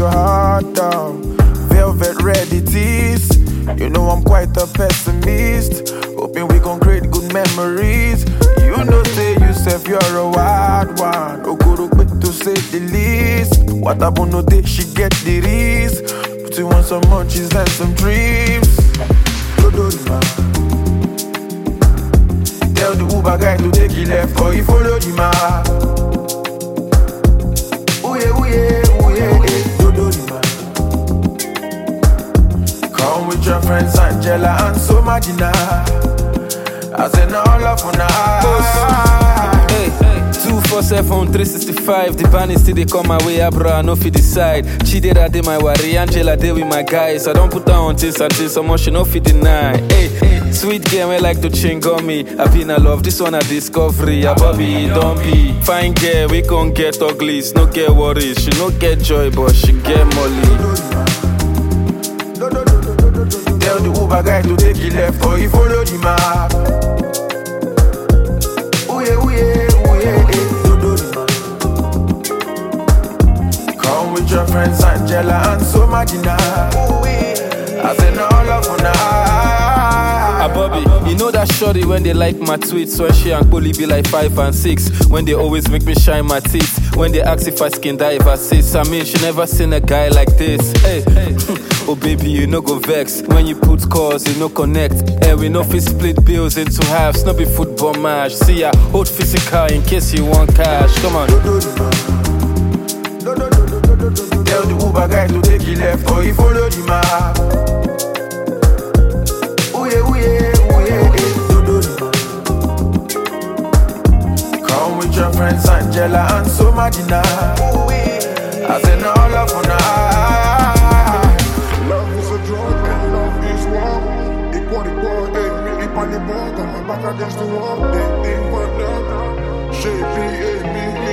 your heart down. Velvet ready tease. You know I'm quite a pessimist. Hoping we gon' create good memories. You know say yourself you're a wild one. Okoro quick to say the least. What about no day she get the risk. Put you on some munchies and some dreams. Tell the Uber guy to take it left or he follow the map. Ooh yeah, ooh yeah, ooh yeah, yeah. Do the man. Come with your friends Angela and so Magina. I said no love for now. Hey, 247, 365. The band is still they come my way, bro. I know fi decide. Chidera de my worry, Angela de with my guys. I don't put down on this until so much, you know fi deny. Hey, sweet girl, I like to ching on me. I been a love, this one a discovery. A Bobby, don't be fine girl, we gon' get ugly. No get worries, she no get joy, but she get molly. Tell the Uber guy to take it left or he follow the map. Ooh yeah, ooh yeah, ooh yeah, yeah. Do the man. Come with your friends Angela and so Magina. I say no love for now. Bobby, you know that shorty when they like my tweets. When she and Polly be like 5 and 6. When they always make me shine my teeth. When they ask if I skin dive assist. I mean she never seen a guy like this. Hey, oh baby you no go vex. When you put calls you no connect. Hey, we no fit split bills into halves. No be football match. See ya, hold physical in case you want cash. Come on. Tell the Uber guy to take it left or he follow the map. Ooh yeah, ooh yeah, ooh yeah, yeah. Do the man. Come with your friends Angela and so Magina. I said no love for now. Love is a drug and love is war. Equal, me, on the ball, got my back against the wall. They think what that. Shapey, me.